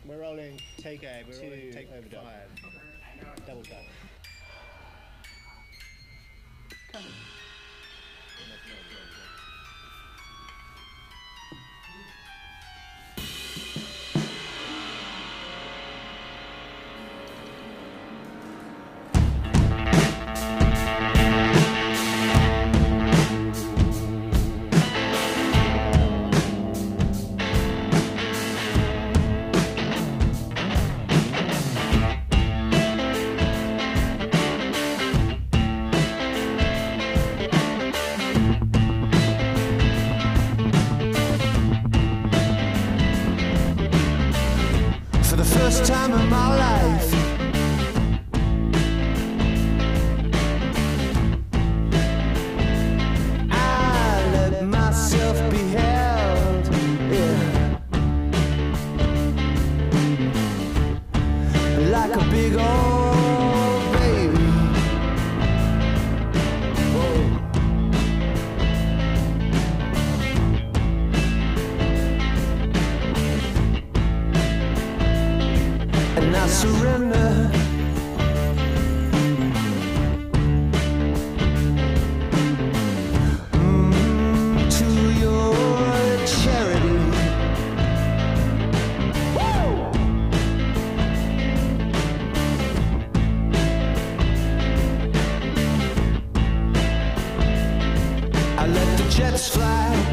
We're rolling take A, we're rolling take overdub. 5. Double cut. First time in my life, I let myself be held, yeah, like a big old baby. Whoa. And I surrender to your charity. Woo! I let the jets fly.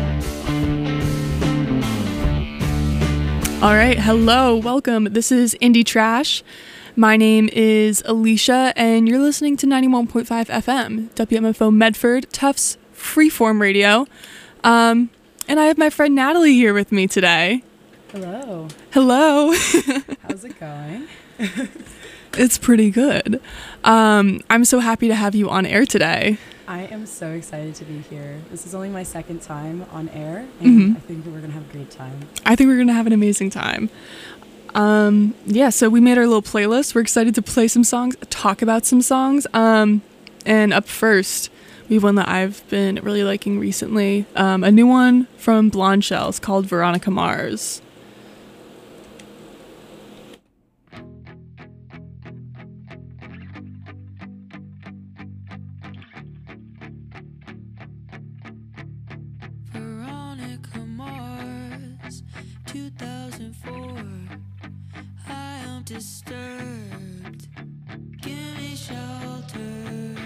All right, hello, welcome. This is Indie Trash. My name is Alicia, and you're listening to 91.5 FM, WMFO Medford, Tufts Freeform Radio. And I have my friend Natalie here with me today. Hello. Hello. How's it going? It's pretty good. I'm so happy to have you on air today. I am so excited to be here. This is only my second time on air, and I think that we're going to have a great time. I think we're going to have an amazing time. So we made our little playlist. We're excited to play some songs, talk about some songs. And up first, we have one that I've been really liking recently. A new one from Blonde Shells called Veronica Mars. Veronica Mars, 2004. I am disturbed. Give me shelter.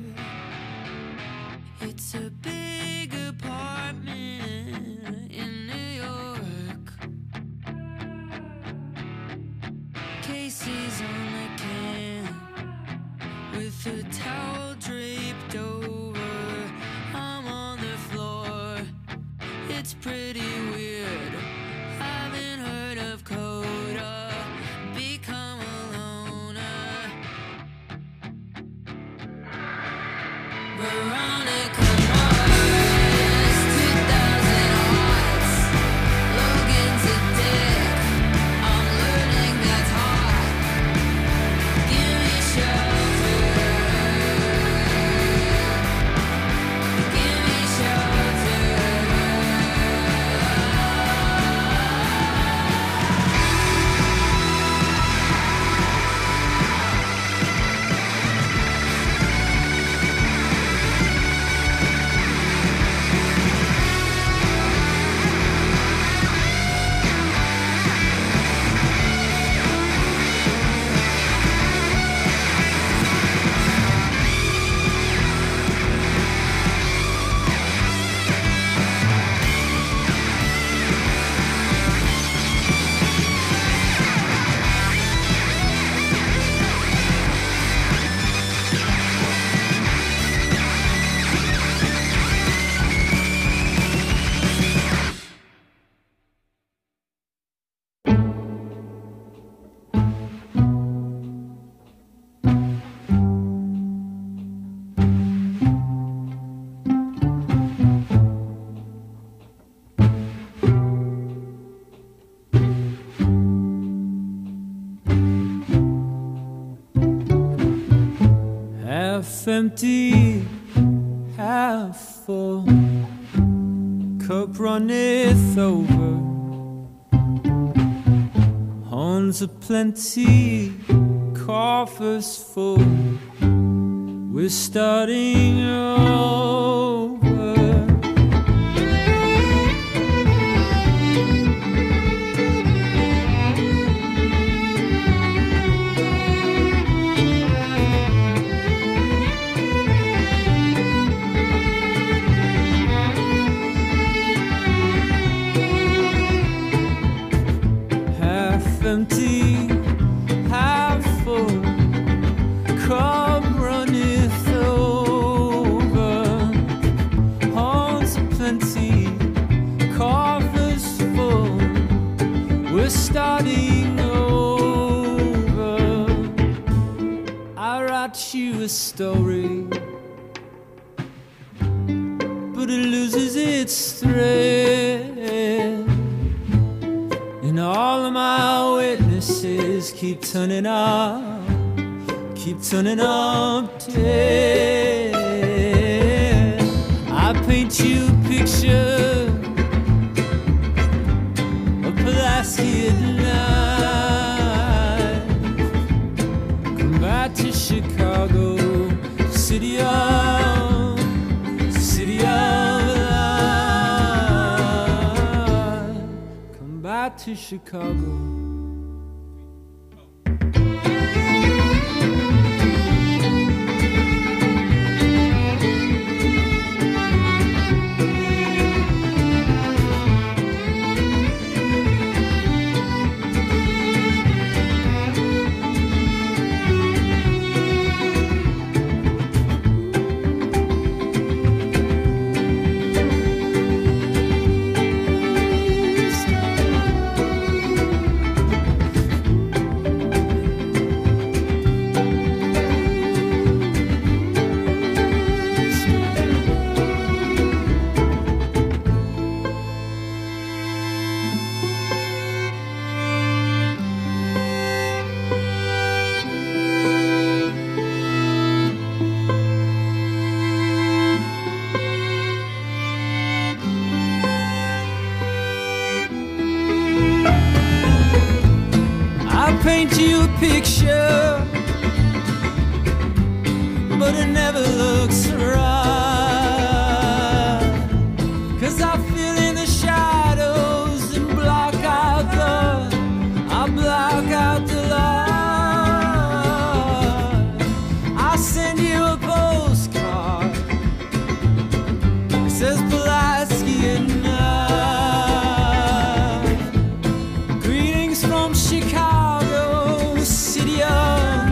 It's a big apartment in New York. Casey's on the can with a towel draped over. I'm on the floor. It's pretty weird. Haven't heard of Coda. Become a loner. Veronica Mars, 2000 odds. Logan's a dick. I'm learning that's hot. Give me shelter. Give me shelter. Half empty, half full, cup runneth over. On Horns aplenty, coffers full. We're starting over. Half empty, half full, cup runneth over. Horns plenty, coffers full. We're starting over. I write you a story, but it loses its thread. And all of my witnesses keep turning up dead. I paint you a picture of Pulaski at night. Come back to Chicago, city of light. Come back to Chicago. Paint you a picture, but it never looks right. 'Cause I fill in the shadows and block out the light. I send you a postcard, it says Pulaski at night. Greetings from Chicago, city of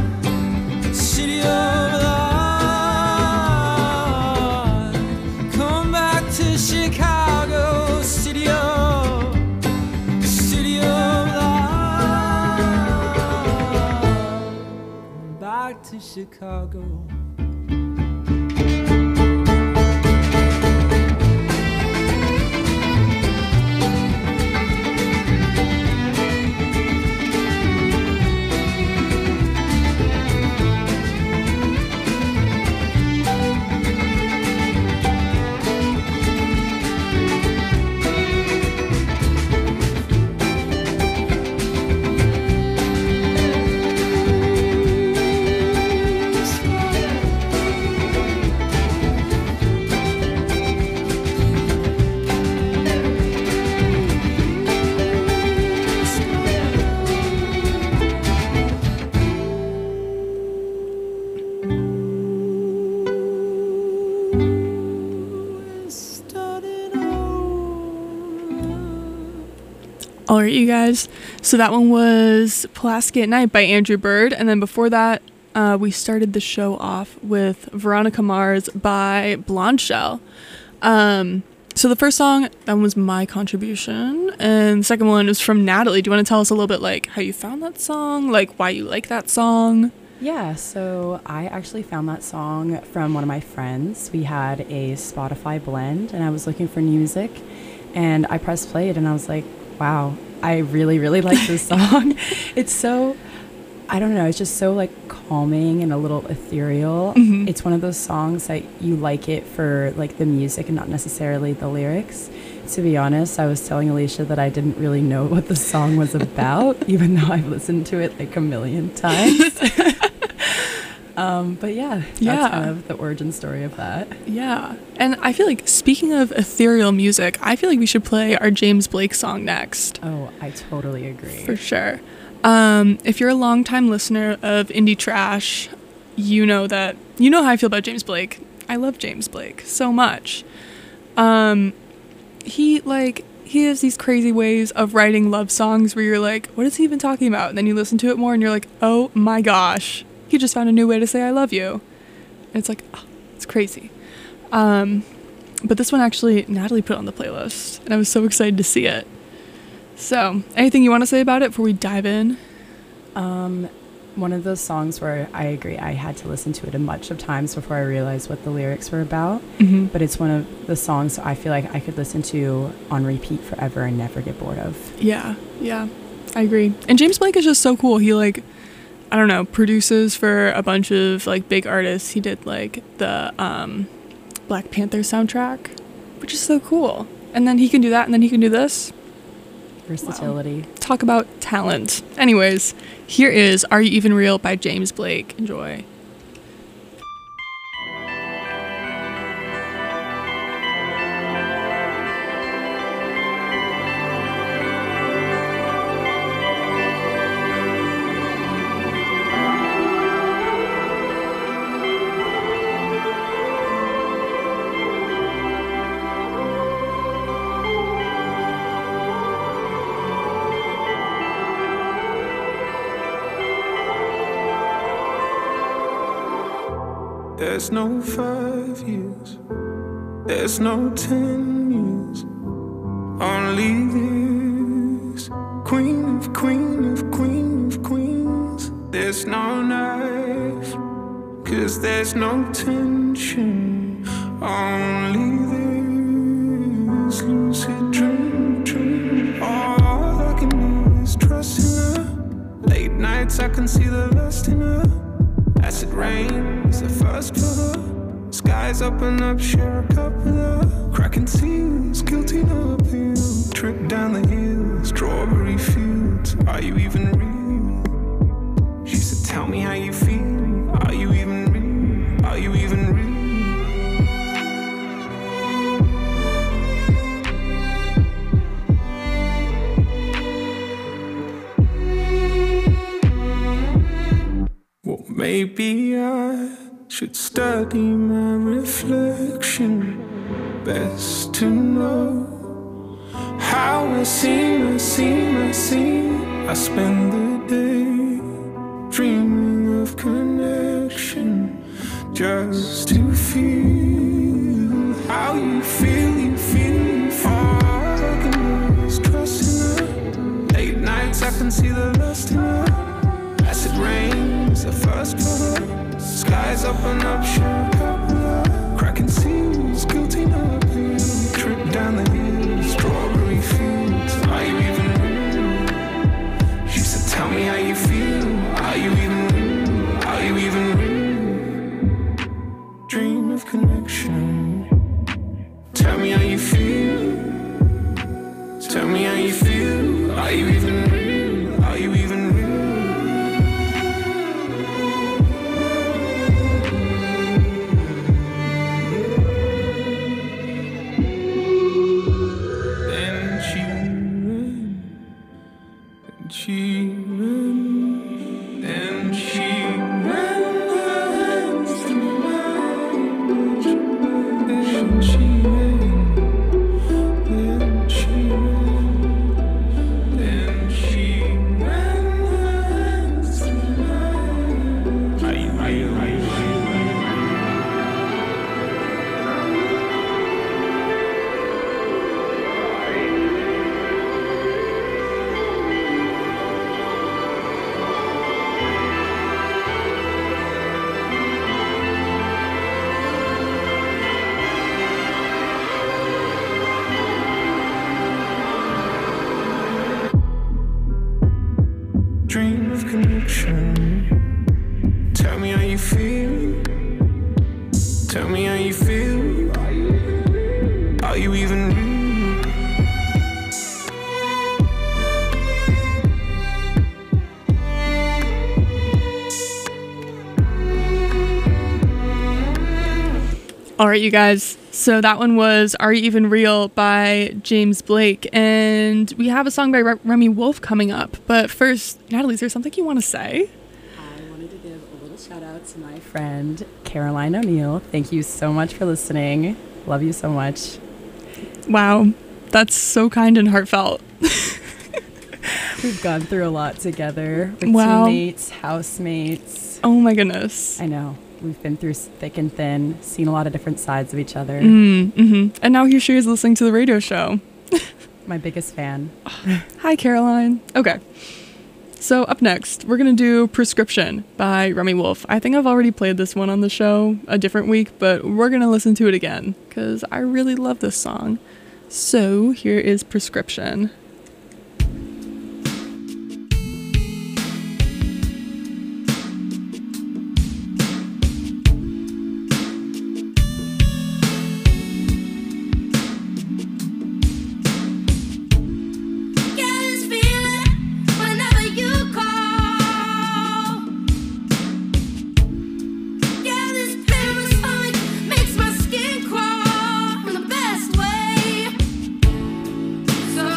light. Come back to Chicago, city of light. Back to Chicago. All right, you guys. So that one was Pulaski at Night by Andrew Bird. And then before that, we started the show off with Veronica Mars by Blonde Shell. So the first song, that was my contribution. And the second one was from Natalie. Do you want to tell us a little bit like how you found that song? Like why you like that song? Yeah, so I actually found that song from one of my friends. We had a Spotify blend and I was looking for new music and I pressed play it and I was like, wow, I really, really like this song. It's so, I don't know, it's just so like calming and a little ethereal. Mm-hmm. It's one of those songs that you like it for like the music and not necessarily the lyrics. To be honest, I was telling Alicia that I didn't really know what the song was about, even though I've listened to it like a million times. But yeah, that's kind of the origin story of that. Yeah. And I feel like, speaking of ethereal music, I feel like we should play our James Blake song next. Oh, I totally agree. For sure. If you're a longtime listener of Indie Trash, you know how I feel about James Blake. I love James Blake so much. He has these crazy ways of writing love songs where you're like, what is he even talking about? And then you listen to it more and you're like, oh my gosh, he just found a new way to say I love you. And it's like, oh, it's crazy. But this one actually Natalie put on the playlist and I was so excited to see it. So, anything you want to say about it before we dive in? One of those songs where I agree, I had to listen to it a bunch of times before I realized what the lyrics were about. Mm-hmm. But it's one of the songs I feel like I could listen to on repeat forever and never get bored of. Yeah, I agree. And James Blake is just so cool. He produces for a bunch of like big artists. He did like the Black Panther soundtrack, which is so cool. And then he can do that, and then he can do this. Versatility. Wow. Talk about talent. Anyways, here is Are You Even Real by James Blake. Enjoy. There's no 5 years, there's no 10 years, only this. Queen of queens. There's no knife, 'cause there's no tension, only this lucid dream. All I can do is trust in her. Late nights I can see the lust in her. Acid rain is the first for her. Skies open up, share a cup with her. Cracking seals, guilty no appeal. Trip down the hill, strawberry fields. Are you even real? She said, tell me how you feel. Are you even real? Are you even real? Well, maybe I should study my reflection. Best to know how I seem. I spend the day dreaming of connection, just to feel how you feel. All I can do is trust in her. Late nights I can see the lust in her. Acid rain is the first for her. Skies open up, share a cup with her. Cracking seals, guilty no appeal. Trip down the hill, strawberry fields. Are you even real? She said, tell me how you feel. Are you even real? Are you even real? Dream of connection. Tell me how you feel. Tell me how you feel. Are you even real? Are you even real? Dream of connection. Tell me how you feel. Tell me how you feel. Are you even real? All right, you guys. So that one was Are You Even Real by James Blake. And we have a song by Remy Wolf coming up. But first, Natalie, is there something you want to say? I wanted to give a little shout out to my friend Caroline O'Neill. Thank you so much for listening. Love you so much. Wow, that's so kind and heartfelt. We've gone through a lot together with Wow. teammates, housemates. Oh my goodness. I know. We've been through thick and thin, seen a lot of different sides of each other. Mm-hmm. And now here she is listening to the radio show. My biggest fan. Hi, Caroline. Okay. So up next, we're going to do Prescription by Remy Wolf. I think I've already played this one on the show a different week, but we're going to listen to it again because I really love this song. So here is Prescription. Get this feeling whenever you call. Yeah, this pain in my stomach makes my skin crawl in the best way. So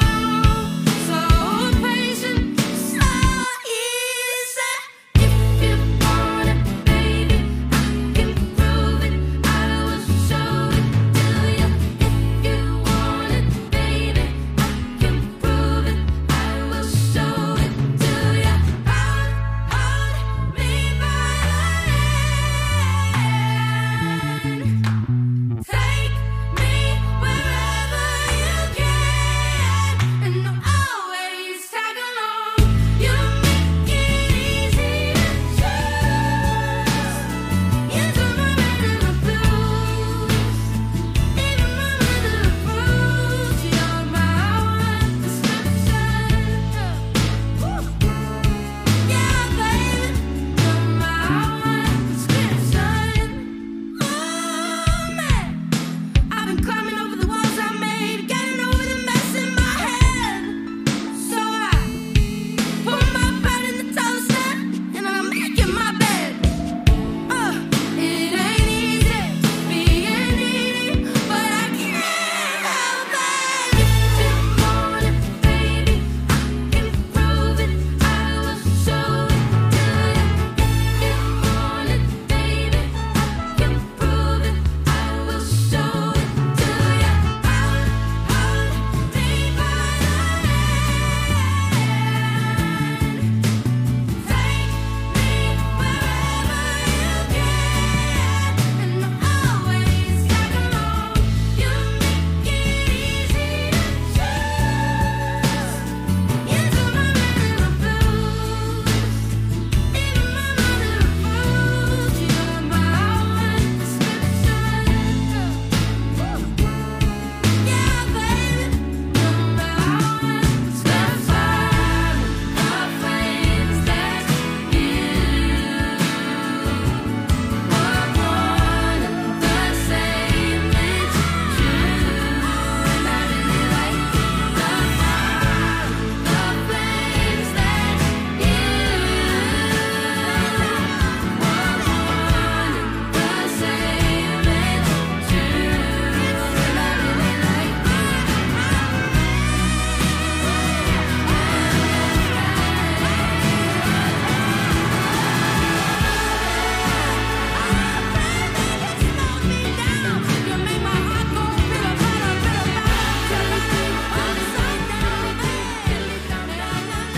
patient, so easy. If you want it, baby, I can prove it. I will show it to you. If you want it, baby, I can prove it. I will show it to you. Hold me by the hand. Take me wherever you can, and I'll always tag along. You make it easy to trust. You turn my red into blues. Even my mother approves. You're my one prescription. Yeah, baby, you're my one prescription. Oh man, I've been climbing over the walls I made, getting over the mess in my head. So I put my bread in the toaster and I'm making my bed. It ain't easy being needy, but I can't help it. If you want it, baby, I can prove it. I will show it to you. If you want it, baby, I can prove it. I will show it to you. Hold me by the hand. Take me wherever you can, and I'll always tag along. You make it easy to trust. You turn my red into blues. Even my mother approves. You're my one prescription. Yeah, baby, you're my one prescription. The flames that you were born the same. It's true, and I really like the fire. The flames that you were born the same. It's true, and I really like you make my heart go pitter patter, pitter patter. Till I keep on upside down, baby. Down, down, down,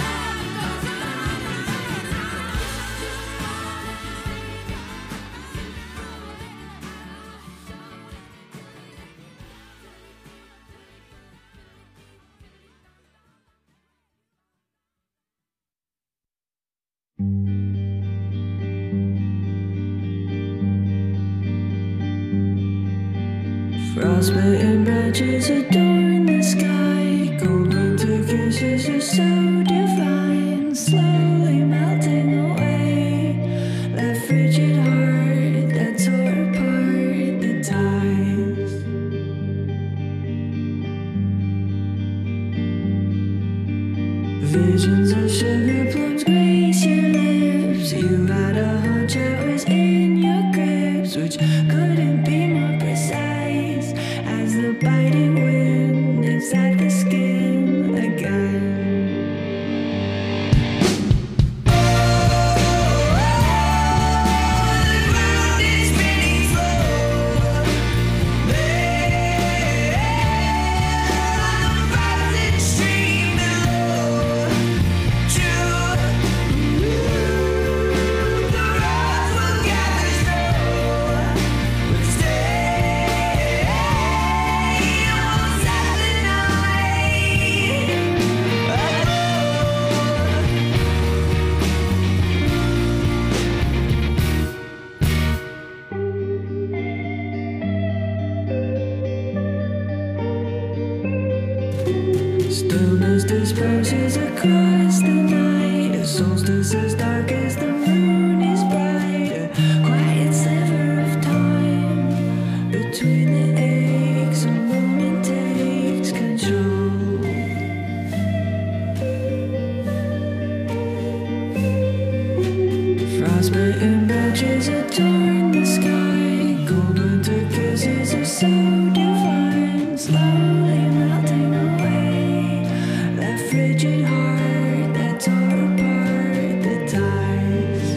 Frostbitten branches adorn the sky. Cold winter kisses are so divine. Slowly melting away. That frigid heart that tore apart the ties. Visions of sugar plums grace your lips. You had a hunch I was in your grips, which couldn't be more Lightning badges adorn the sky. Gold winter kisses are so divine. Slowly melting away. That frigid heart that tore apart the ties.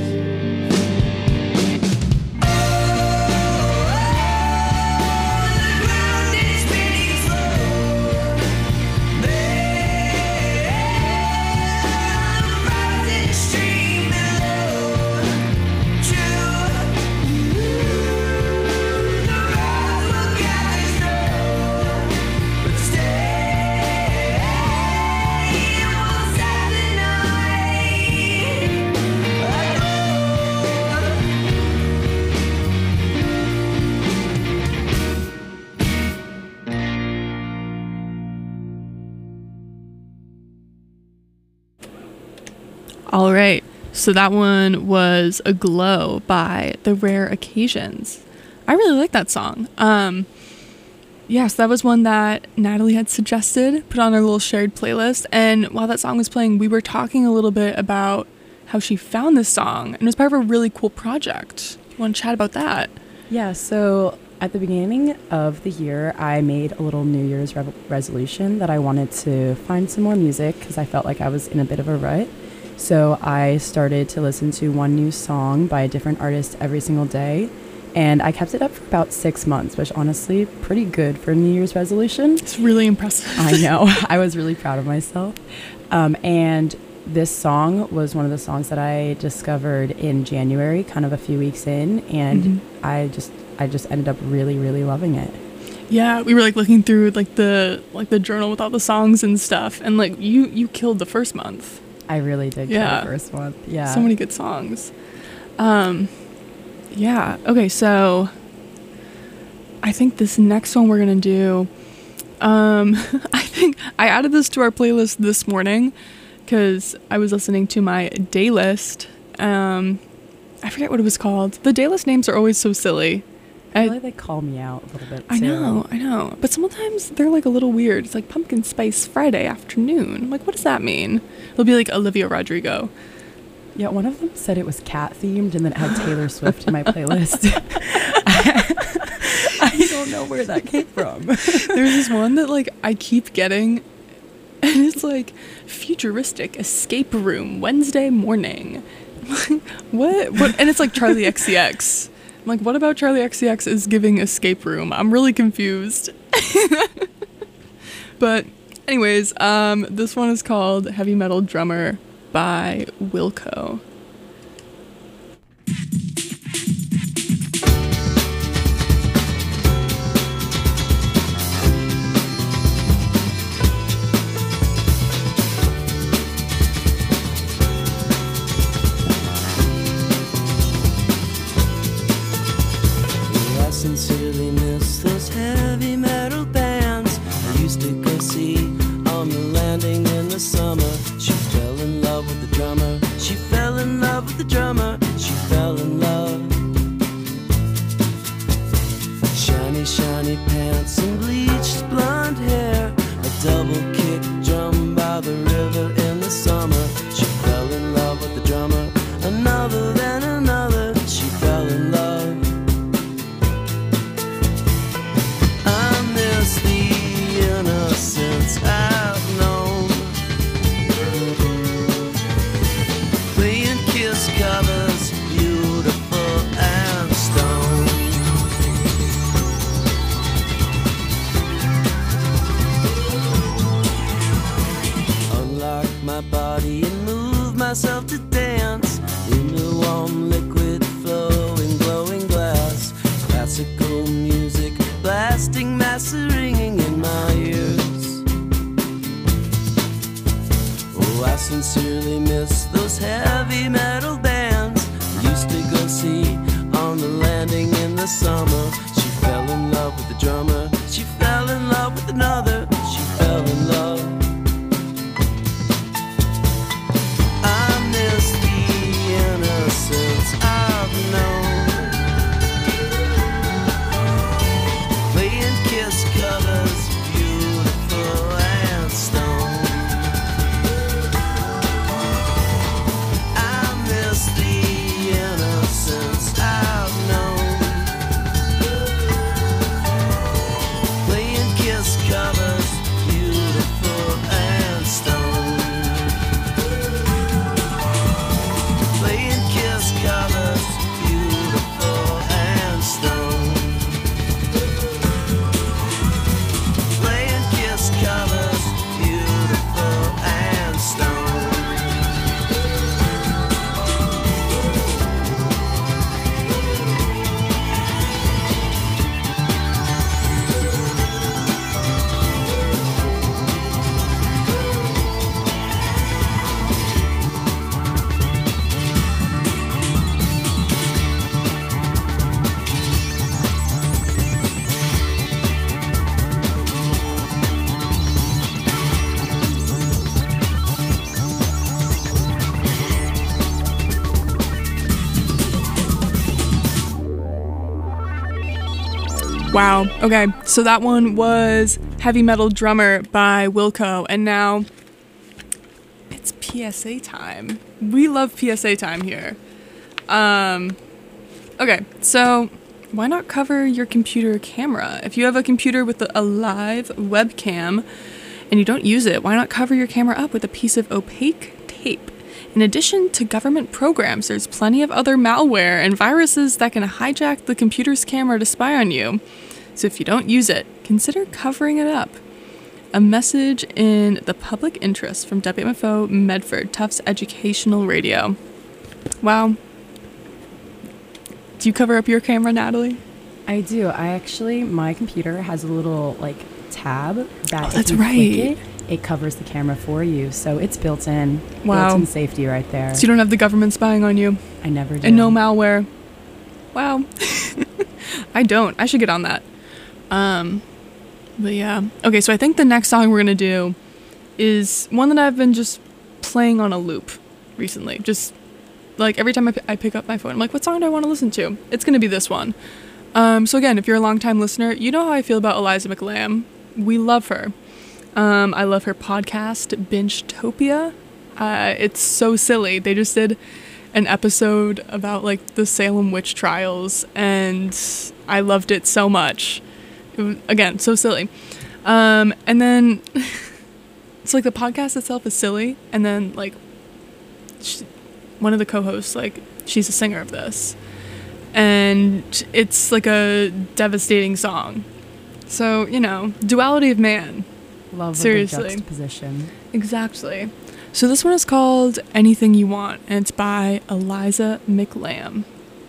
All right. So that one was Aglow by The Rare Occasions. I really like that song. Yes, that was one that Natalie had suggested, put on our little shared playlist. And while that song was playing, we were talking a little bit about how she found this song. And it was part of a really cool project. You want to chat about that? Yeah, so at the beginning of the year, I made a little New Year's resolution that I wanted to find some more music because I felt like I was in a bit of a rut. So I started to listen to one new song by a different artist every single day. And I kept it up for about 6 months, which honestly, pretty good for a New Year's resolution. It's really impressive. I know. I was really proud of myself. And this song was one of the songs that I discovered in January, kind of a few weeks in. And I just ended up really, really loving it. Yeah, we were like looking through like the journal with all the songs and stuff. And like you killed the first month. I really did kill the first one. Yeah. So many good songs. Yeah. Okay, so I think this next one we're going to do, I think I added this to our playlist this morning because I was listening to my day list. I forget what it was called. The day list names are always so silly. I feel like they call me out a little bit too. I know. But sometimes they're like a little weird. It's like Pumpkin Spice Friday afternoon. I'm like, what does that mean? It'll be like Olivia Rodrigo. Yeah, one of them said it was cat themed and then it had Taylor Swift in my playlist. I don't know where that came from. There's this one that like I keep getting, and it's like futuristic escape room Wednesday morning. What? And it's like Charlie XCX. I'm like, what about Charlie XCX is giving escape room? I'm really confused. But anyways, this one is called Heavy Metal Drummer by Wilco. Sincerely miss those heavy metal bands I used to go see on the landing in the summer. She fell in love with the drummer. She fell in love with the drummer. She fell in love. Shiny, shiny pants and bleached blonde hair. A double kick drum by the river in the summer. She fell in love with the drummer. Another then another. She fell in love. Innocence I've known, playing Kiss covers, beautiful and stone. Unlock my body and move myself to dance in the warm liquid flowing glowing glass. Classical music blasting, mass ringing in my ears. Oh, I sincerely miss those heavy metal bands I used to go see on the landing in the summer. She fell in love with the drummer. She fell in love with another. She fell in love. I miss the innocence I've known. Kiss covers, beautiful and stone. I miss the innocence. Wow. Okay, so that one was Heavy Metal Drummer by Wilco, and now it's PSA time. We love PSA time here. Okay, so why not cover your computer camera? If you have a computer with a live webcam and you don't use it, why not cover your camera up with a piece of opaque tape? In addition to government programs, there's plenty of other malware and viruses that can hijack the computer's camera to spy on you. So if you don't use it, consider covering it up. A message in the public interest from WMFO Medford, Tufts Educational Radio. Wow. Do you cover up your camera, Natalie? I do. My computer has a little tab that that's if you right. click it covers the camera for you. So it's built in. Wow. Built-in safety right there. So you don't have the government spying on you? I never do. And no malware. Wow. I don't. I should get on that. But yeah. Okay, so I think the next song we're going to do is one that I've been just playing on a loop recently. Just like every time I pick up my phone, I'm like, what song do I want to listen to? It's going to be this one. So again, if you're a longtime listener, you know how I feel about Eliza McLamb. We love her. I love her podcast, Bingetopia. It's so silly. They just did an episode about the Salem witch trials, and I loved it so much. It was, again, so silly. And then it's the podcast itself is silly, and then one of the co-hosts, she's a singer of this, and it's a devastating song. So, duality of man. Love Seriously. the juxtaposition. Exactly. So this one is called Anything You Want, and it's by Eliza McLamb.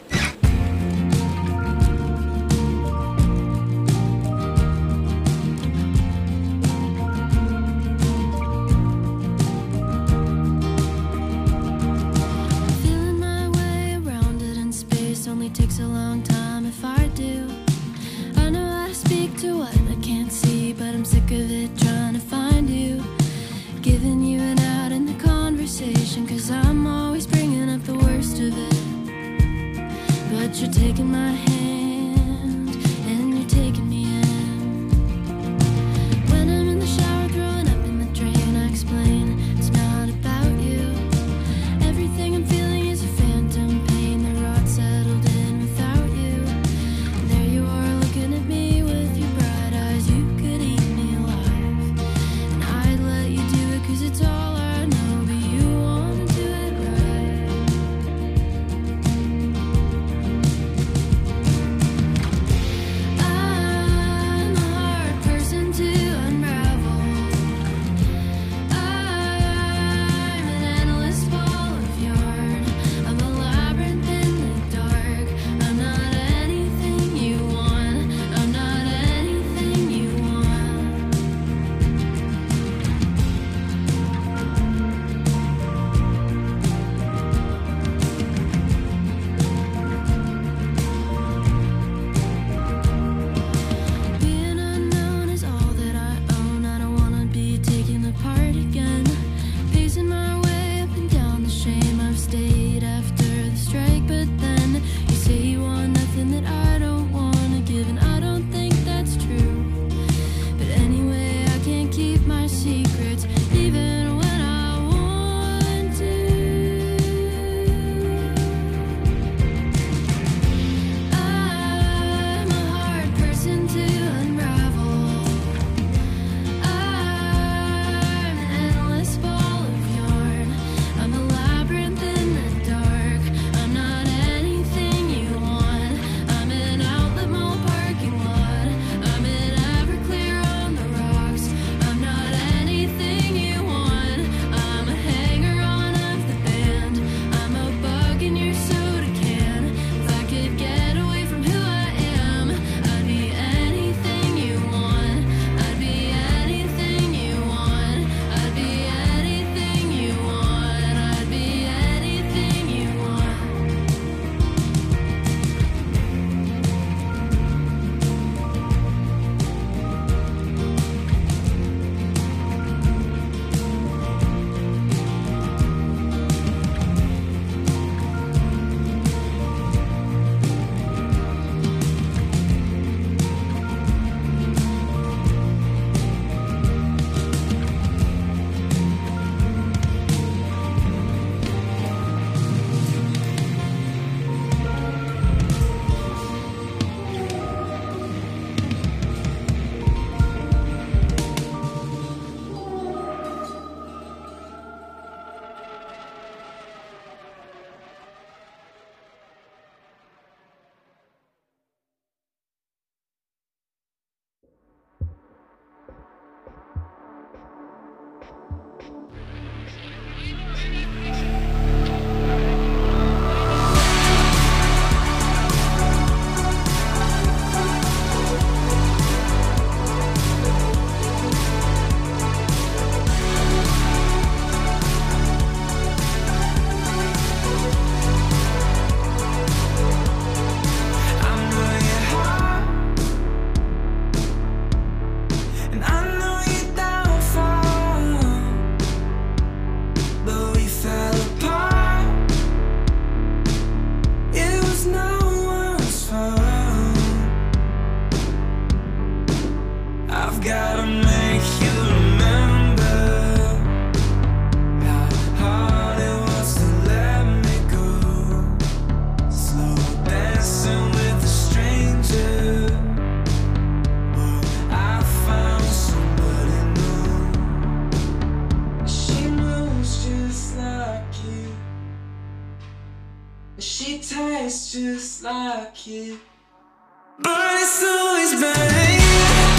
Feeling my way around it in space only takes a long time if I do. I know how to speak to what I can't see, but I'm sick of it trying to find you. Giving you an out in the conversation, 'cause I'm always bringing up the worst of it. But you're taking my hand and you're taking me in. When I'm in the shower throwing up in the drain, I explain it's not about you. Everything I'm feeling is a phantom pain, the rot settled in without you. And there you are looking at me with your bright eyes, you could eat me alive. And I'd let you do it 'cause it's all I know, but you wanna do it right. She tastes just like you, but it's always been you.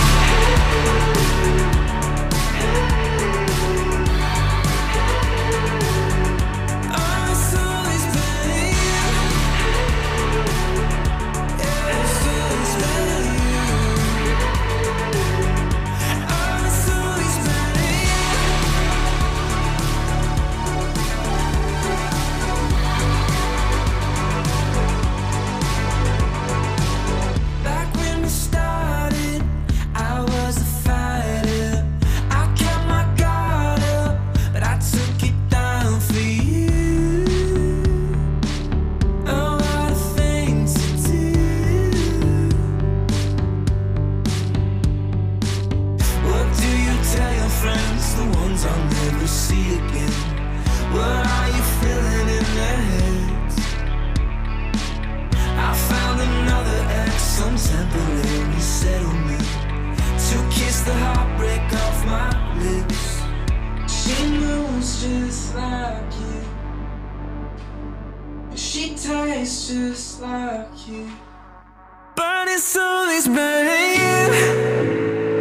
Just like you, but it's always been you.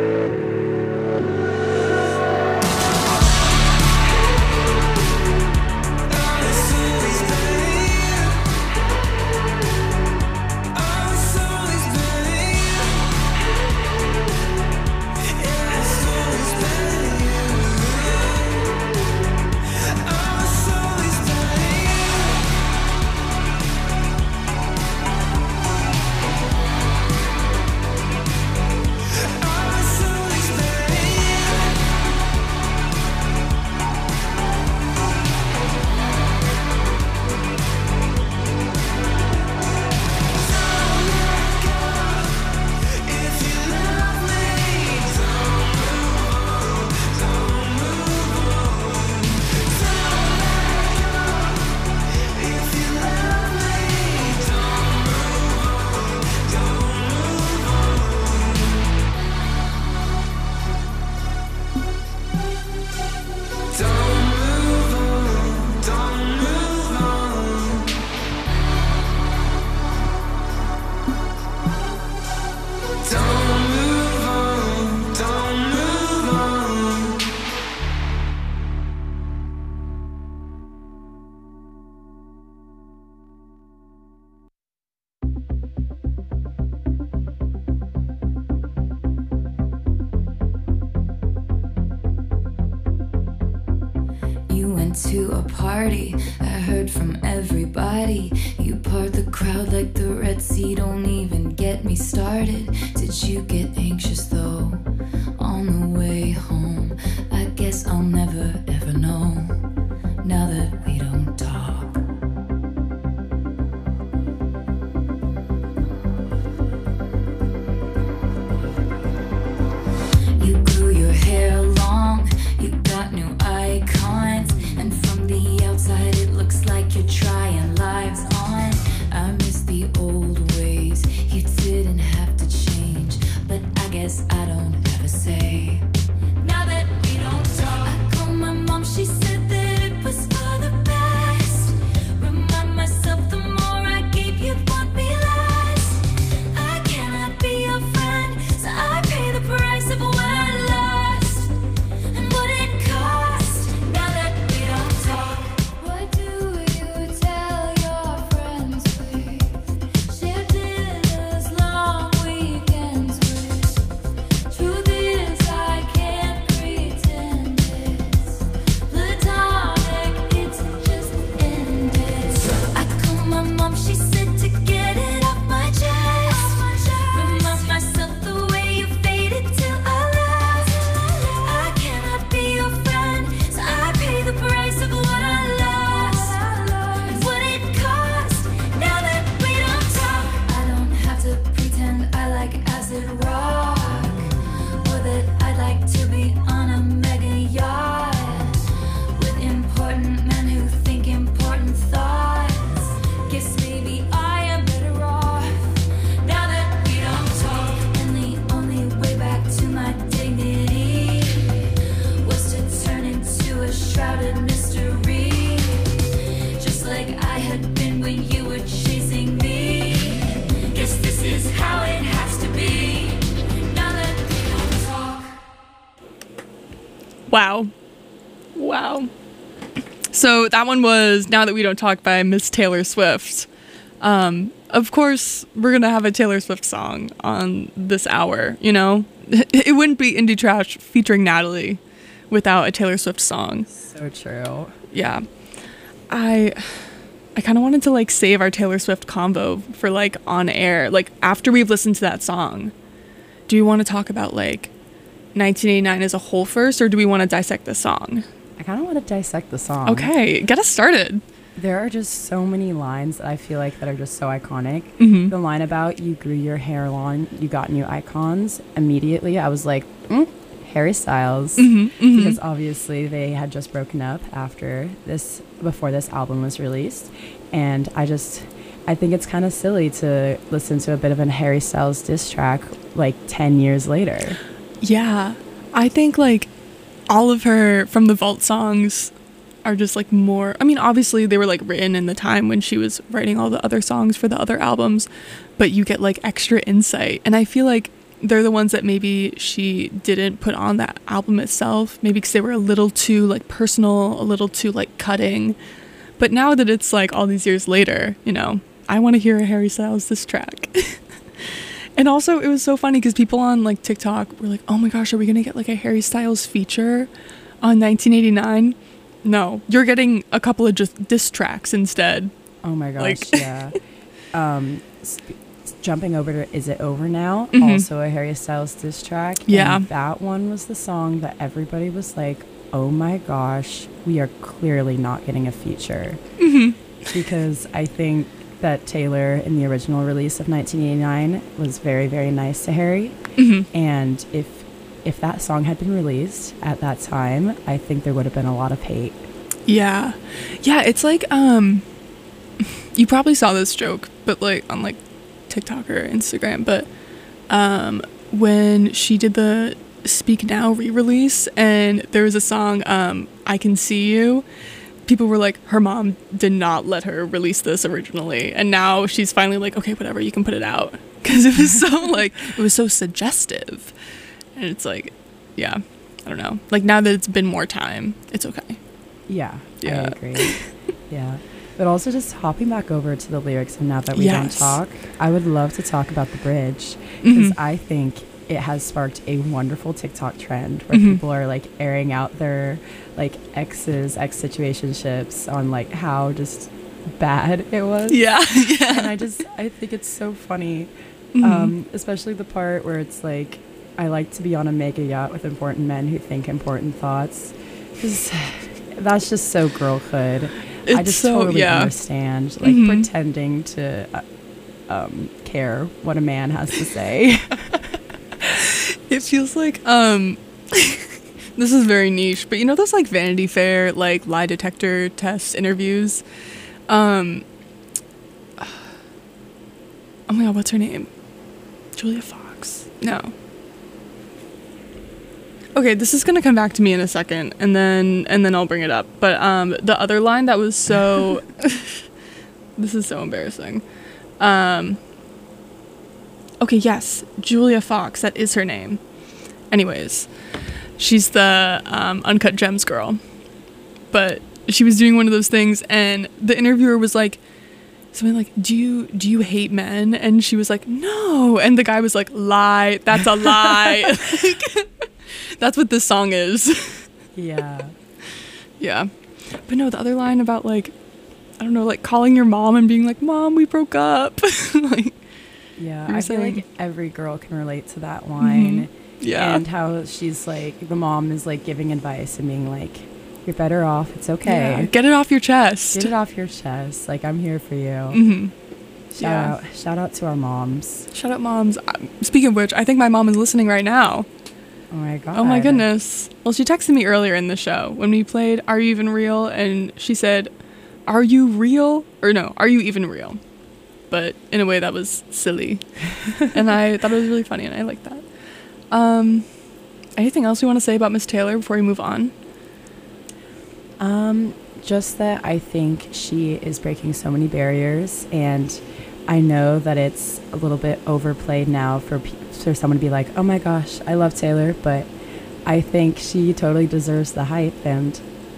To a party, I heard from everybody. You part the crowd like the Red Sea, don't even get me started. Did you get anxious though, on the way home? I guess I'll never ever know, now that we don't talk. You grew your hair long, you got new icons, and from the outside it looks like you're trying lives on. I miss the old ways, you didn't have to change, but I guess I don't have a say. Now that we don't talk, I call my mom, she said Wow. So that one was Now That We Don't Talk by Miss Taylor Swift. Of course, we're going to have a Taylor Swift song on this hour, you know? It wouldn't be Indie Trash featuring Natalie without a Taylor Swift song. So true. Yeah. I kind of wanted to like save our Taylor Swift convo for like on air, like after we've listened to that song. Do you want to talk about like 1989 as a whole first, or do we want to dissect the song? I kind of want to dissect the song. Okay, get us started. There are just so many lines that I feel like that are just so iconic. Mm-hmm. The line about you grew your hair long, you got new icons. Immediately, I was like, Harry Styles, because obviously they had just broken up before this album was released, and I think it's kind of silly to listen to a bit of a Harry Styles diss track like 10 years later. Yeah, I think like all of her From the Vault songs are just like more, I mean, obviously they were like written in the time when she was writing all the other songs for the other albums, but you get like extra insight, and I feel like they're the ones that maybe she didn't put on that album itself, maybe because they were a little too like personal, a little too like cutting. But now that it's like all these years later, you know, I want to hear a Harry Styles diss track. And also it was so funny because people on like TikTok were like, oh my gosh, are we gonna get like a Harry Styles feature on 1989? No, you're getting a couple of just diss tracks instead. Oh my gosh, like, yeah. Jumping over to Is It Over Now, Mm-hmm. also a Harry Styles diss track. Yeah. And that one was the song that everybody was like, oh my gosh, we are clearly not getting a feature. Because I think that Taylor in the original release of 1989 was very, very nice to Harry. And if that song had been released at that time, I think there would have been a lot of hate. Yeah, it's like you probably saw this joke, but like on like TikTok or Instagram, but when she did the Speak Now re-release and there was a song I Can See You, people were like, her mom did not let her release this originally, and now she's finally like, okay, whatever, you can put it out, because it was so like, it was so suggestive. And it's like, yeah, I don't know, like now that it's been more time, it's okay. Yeah. I Yeah. agree. Yeah. But also just hopping back over to the lyrics of Now That We Don't Yes. Talk, I would love to talk about the bridge, because I think it has sparked a wonderful TikTok trend where people are like airing out their like ex situationships on like how just bad it was. Yeah. And I think it's so funny, especially the part where it's like, I like to be on a mega yacht with important men who think important thoughts. That's just so girlhood. I just totally understand, like pretending to care what a man has to say. It feels like this is very niche, but you know those like Vanity Fair like lie detector test interviews? Oh my god, what's her name? Julia Fox? No. Okay, this is gonna come back to me in a second, and then I'll bring it up. But the other line that was so this is so embarrassing. Okay, yes, Julia Fox, that is her name. Anyways, she's the Uncut Gems girl. But she was doing one of those things, and the interviewer was like, something like, do you hate men? And she was like, no. And the guy was like, lie, that's a lie. That's what this song is. Yeah. Yeah. But no, the other line about like, I don't know, like calling your mom and being like, Mom, we broke up. Like, yeah, you were I feel saying- like every girl can relate to that line. Yeah. And how she's like, the mom is like giving advice and being like, you're better off, it's okay. Yeah, get it off your chest. Get it off your chest. Like, I'm here for you. Shout out to our moms. Shout out moms. Speaking of which, I think my mom is listening right now. Oh my god. Oh my goodness. Well, she texted me earlier in the show when we played Are You Even Real? And she said, are you real? Or no, are you even real? But in a way that was silly. And I thought it was really funny, and I liked that. Anything else we want to say about Miss Taylor before we move on? Just that I think she is breaking so many barriers, and I know that it's a little bit overplayed now for someone to be like, oh my gosh, I love Taylor, but I think she totally deserves the hype, and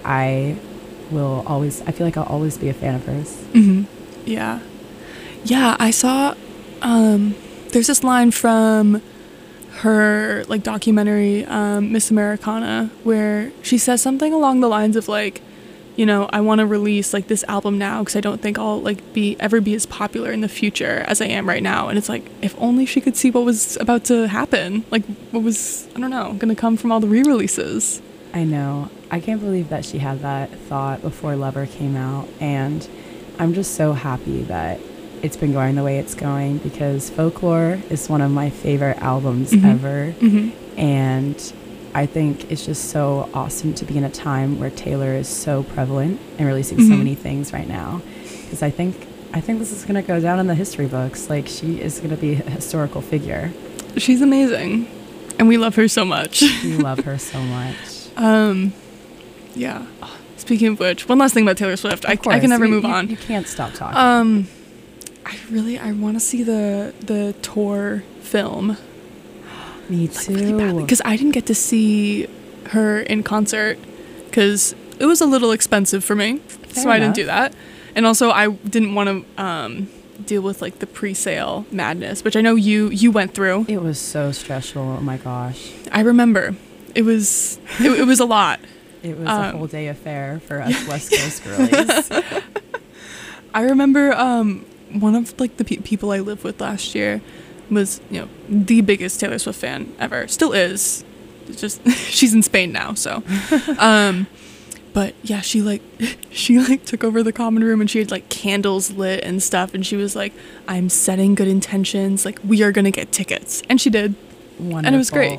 I feel like I'll always be a fan of hers. Mm-hmm. Yeah. Yeah, I saw, there's this line from her, like, documentary, Miss Americana, where she says something along the lines of, like, you know, I want to release, like, this album now because I don't think I'll, like, ever be as popular in the future as I am right now. And it's like, if only she could see what was about to happen. Like, what was, I don't know, going to come from all the re-releases. I know. I can't believe that she had that thought before Lover came out. And I'm just so happy that it's been going the way it's going, because Folklore is one of my favorite albums ever. Mm-hmm. And I think it's just so awesome to be in a time where Taylor is so prevalent and releasing so many things right now. Because I think this is going to go down in the history books. Like, she is going to be a historical figure. She's amazing. And we love her so much. We love her so much. Yeah. Speaking of which, one last thing about Taylor Swift. I can never move on. You can't stop talking. I want to see the tour film. Me too. Really, because I didn't get to see her in concert because it was a little expensive for me. Fair so I enough. didn't do that. And also I didn't want to deal with, like, the pre-sale madness, which I know you went through. It was so stressful. Oh my gosh. I remember. It was a lot. It was a whole day affair for us West Coast girlies. I remember one of, like, the people I lived with last year was, you know, the biggest Taylor Swift fan ever. Still is. It's just she's in Spain now, so. But yeah, she took over the common room and she had, like, candles lit and stuff, and she was like, I'm setting good intentions, like, we are gonna get tickets, and she did. Wonderful. And it was great.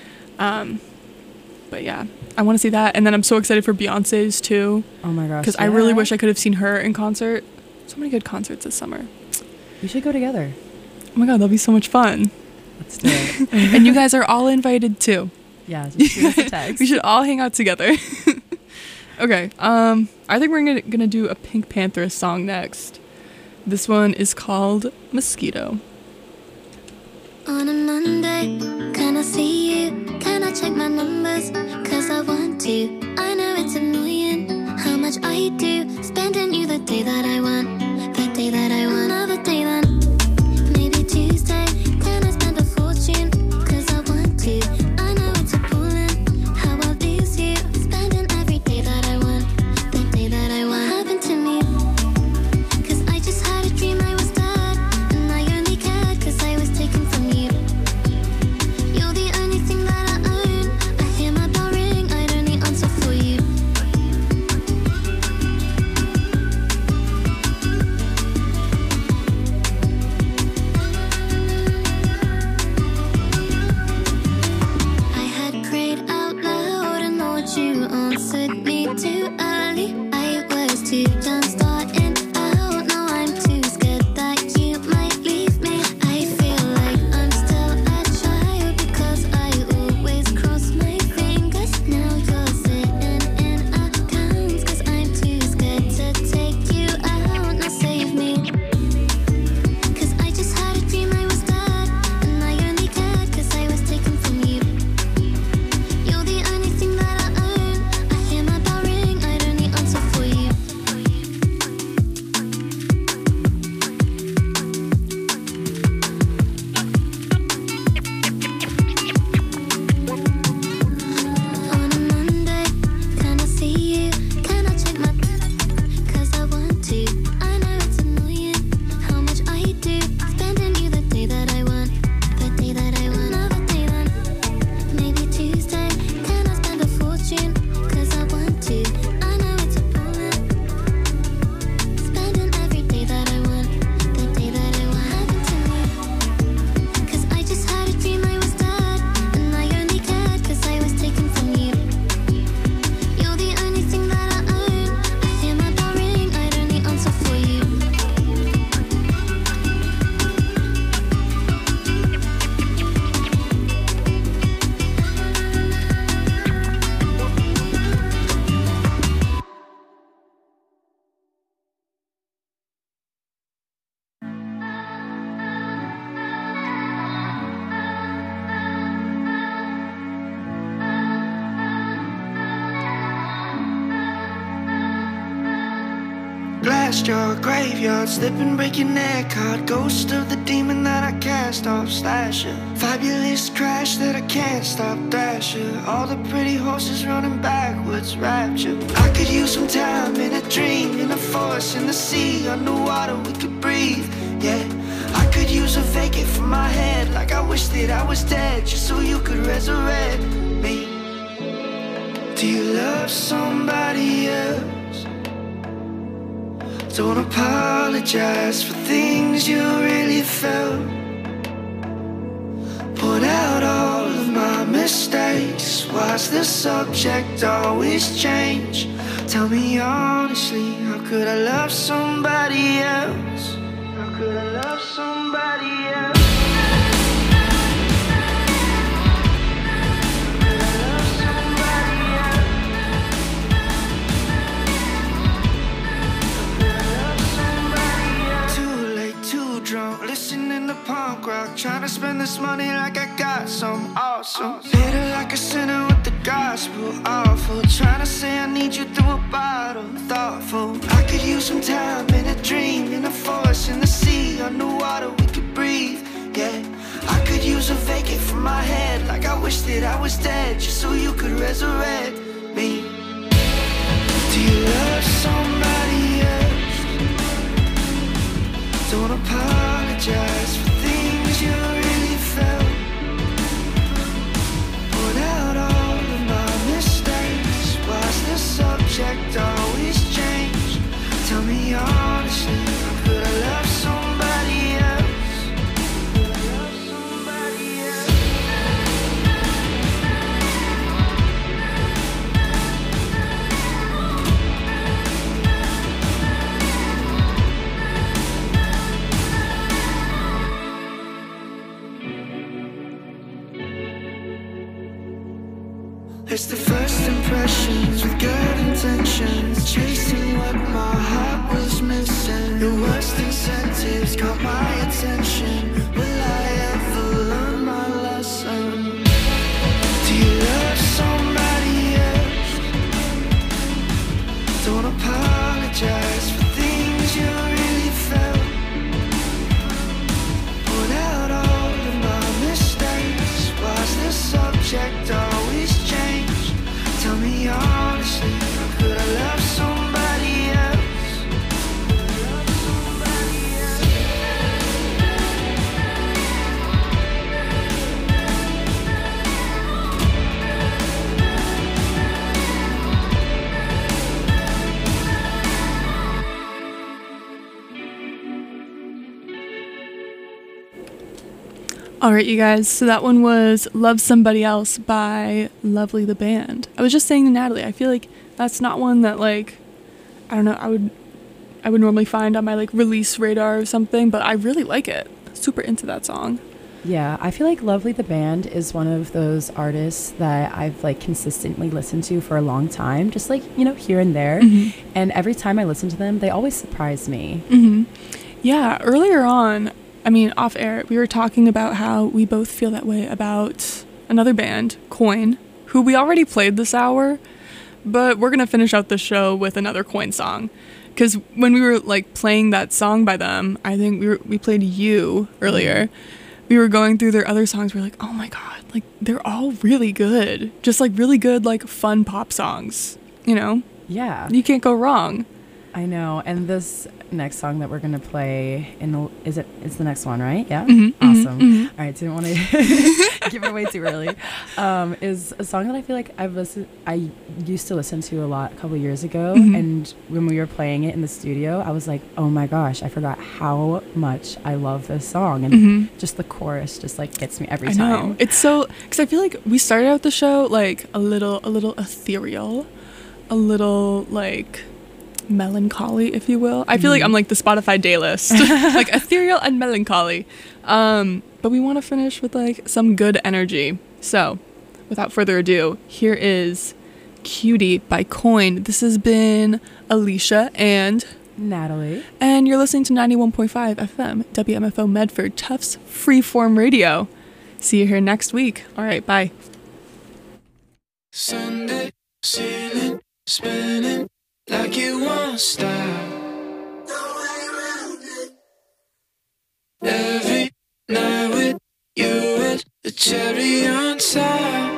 But yeah, I want to see that, and then I'm so excited for Beyonce's too. Oh my gosh, because I really wish I could have seen her in concert. So many good concerts this summer. We should go together. Oh my god, that'll be so much fun. Let's do it. And you guys are all invited too. Yeah, just shoot us a text. We should all hang out together. Okay, I think we're gonna do a Pink Panther song next. This one is called Mosquito. On a Monday, can I see you? Can I check my numbers? Cause I want to. I know it's annoying how much I do. Spending you the day that I want. The day that I want. Another day then. Maybe Tuesday. Can I spend a fortune? Cause I want to. I know it's appalling how I lose you. Spending every day that I want. The day that I want. Happened to me. Cause I just had a dream I was dead. And I only cared cause I was taken from you. You're the only thing that I own. I hear my bell ring, I'd only answer for you. I had prayed out loud and thought you answered me too early. I was too young starting out. Now I'm too scared that you might leave me. I feel like I'm still a child because I always cross my fingers. Now you're sitting in accounts cause I'm too scared to take you out. Now save me. Cause I just had a dream I was dead. And I only cared cause I was taken from you. You're the only thing that I own. I hear my bell ring, I'd only answer for you. past your graveyard, slip and break your neck hard. Ghost of the demon that I cast off, slasher. Fabulous crash that I can't stop, thrasher. All the pretty horses running backwards, rapture. I could use some time in a dream, in a forest, in the sea, underwater we could breathe, yeah. I could use a vacate from my head, like I wish that I was dead, just so you could resurrect me. Do you love somebody else? Don't apologize for things you really felt. Point out all of my mistakes. Why's the subject always change? Tell me honestly, how could I love somebody else? How could I love somebody else? Drunk, listening to punk rock, trying to spend this money like I got some awesome. Bitter like a sinner with the gospel, awful. Trying to say I need you through a bottle, thoughtful. I could use some time in a dream, in a forest, in the sea, underwater we could breathe, yeah. I could use a vacate from my head, like I wish that I was dead, just so you could resurrect me. Do you love somebody else? Don't apologize for things you really felt. Point out all of my mistakes. Why's the subject always change? Tell me honestly, how could I love somebody else? Could I love somebody else? It's the first impressions with good intentions, chasing what my heart was missing. Your worst incentives caught my attention. Will I ever learn my lesson? Do you love somebody else? Don't apologize for things you really felt. Point out all of my mistakes. Why's the subject always change? Tell me honestly, how could I love somebody else? Could I love somebody else? Alright, you guys, so that one was Love Somebody Else by Lovely the Band. I was just saying to Natalie, I feel like that's not one that, like, I don't know, I would normally find on my, like, release radar or something, but I really like it. Super into that song. Yeah, I feel like Lovely the Band is one of those artists that I've, like, consistently listened to for a long time, just, like, you know, here and there. Mm-hmm. And every time I listen to them, they always surprise me. Mm-hmm. Yeah, earlier on, I mean, off air, we were talking about how we both feel that way about another band, Coin, who we already played this hour, but we're going to finish out the show with another Coin song. Because when we were, like, playing that song by them, I think we played You earlier. We were going through their other songs. We were like, oh my God, like, they're all really good. Just, like, really good, like, fun pop songs, you know? Yeah. You can't go wrong. I know. And this next song that we're going to play it's the next one, right? Yeah. Mm-hmm, awesome. Mm-hmm. All right, didn't want to give it away too early. Is a song that I feel like I used to listen to a lot a couple years ago, and when we were playing it in the studio, I was like, oh my gosh, I forgot how much I love this song, and just the chorus just, like, gets me every time. I know. It's so, because I feel like we started out the show like a little ethereal, a little, like, melancholy, if you will. I feel like I'm like the Spotify day list, like ethereal and melancholy, but we want to finish with, like, some good energy. So without further ado, here is Cutie by Coin. This has been Alicia and Natalie, and you're listening to 91.5 FM WMFO Medford, Tufts Freeform Radio. See you here next week. All right, bye. Sunday, ceiling, spinning like it won't stop. cherry on top.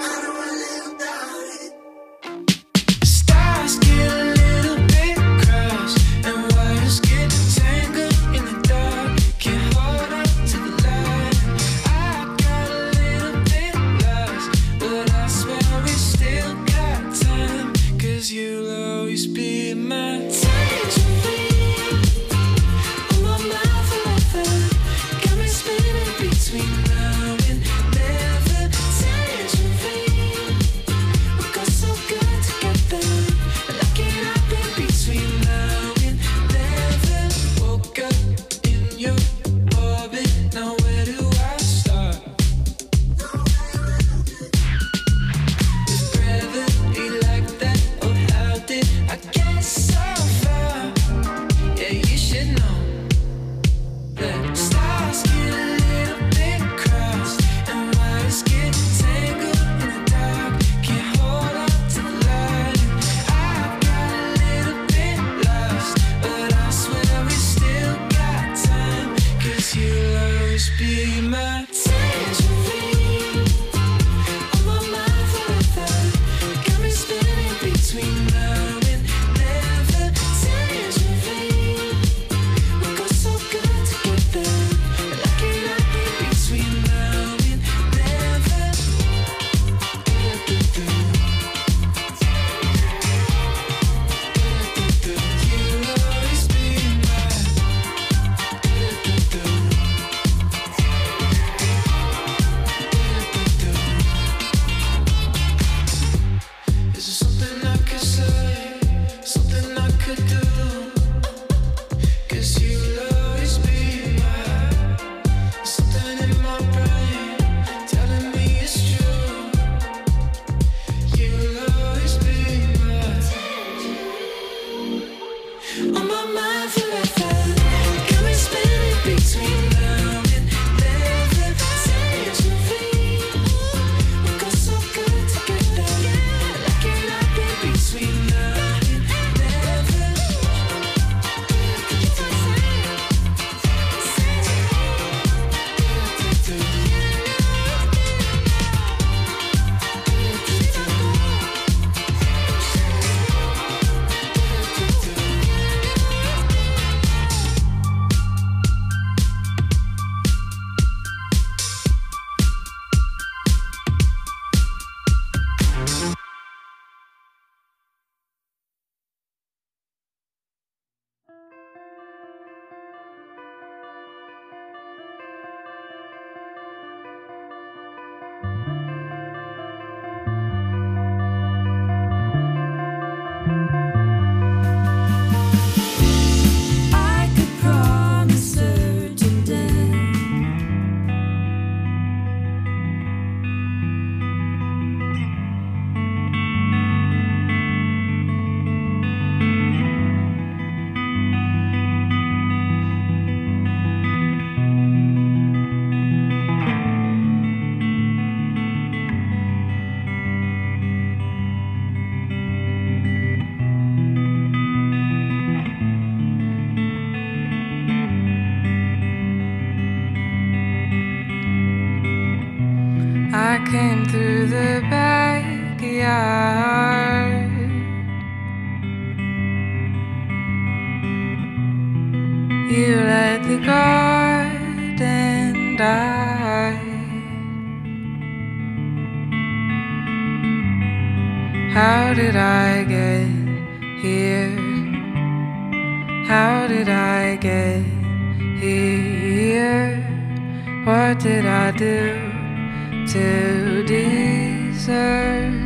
Stars get a little bit crossed, and wires get tangled in the dark. Can't hold on to the light. I got a little bit lost, but I swear we still got time. 'Cause you'll always be my tangerine. On my mind forever, got me spinning between now and never. Tangerine, we got so good together, locking up in between now and never. Woke up in your orbit, now where do I start? Is gravity like that, or how did I get so far? Yeah, you should know that stars get a little bit crossed, and wires get tangled in the dark. Can't hold on to the light. I got a little bit lost, but I swear we still got time. 'Cause you'll always be my tangerine. On my mind forever, got me spinning between now and never. Tangerine, we got so good together, locking up in between now and never. You'll always be my. Is there something I could say, something I could do? 'Cause you'll always be mine. Something in my brain telling me it's true. You'll always be mine. On my mind forever, got me spinning between now and never. Tangerine, we got so good together, locking up in between now and never. I could promise certain death. I came through the backyard. You let the garden die. How did I get here? How did I get here? What did I do to deserve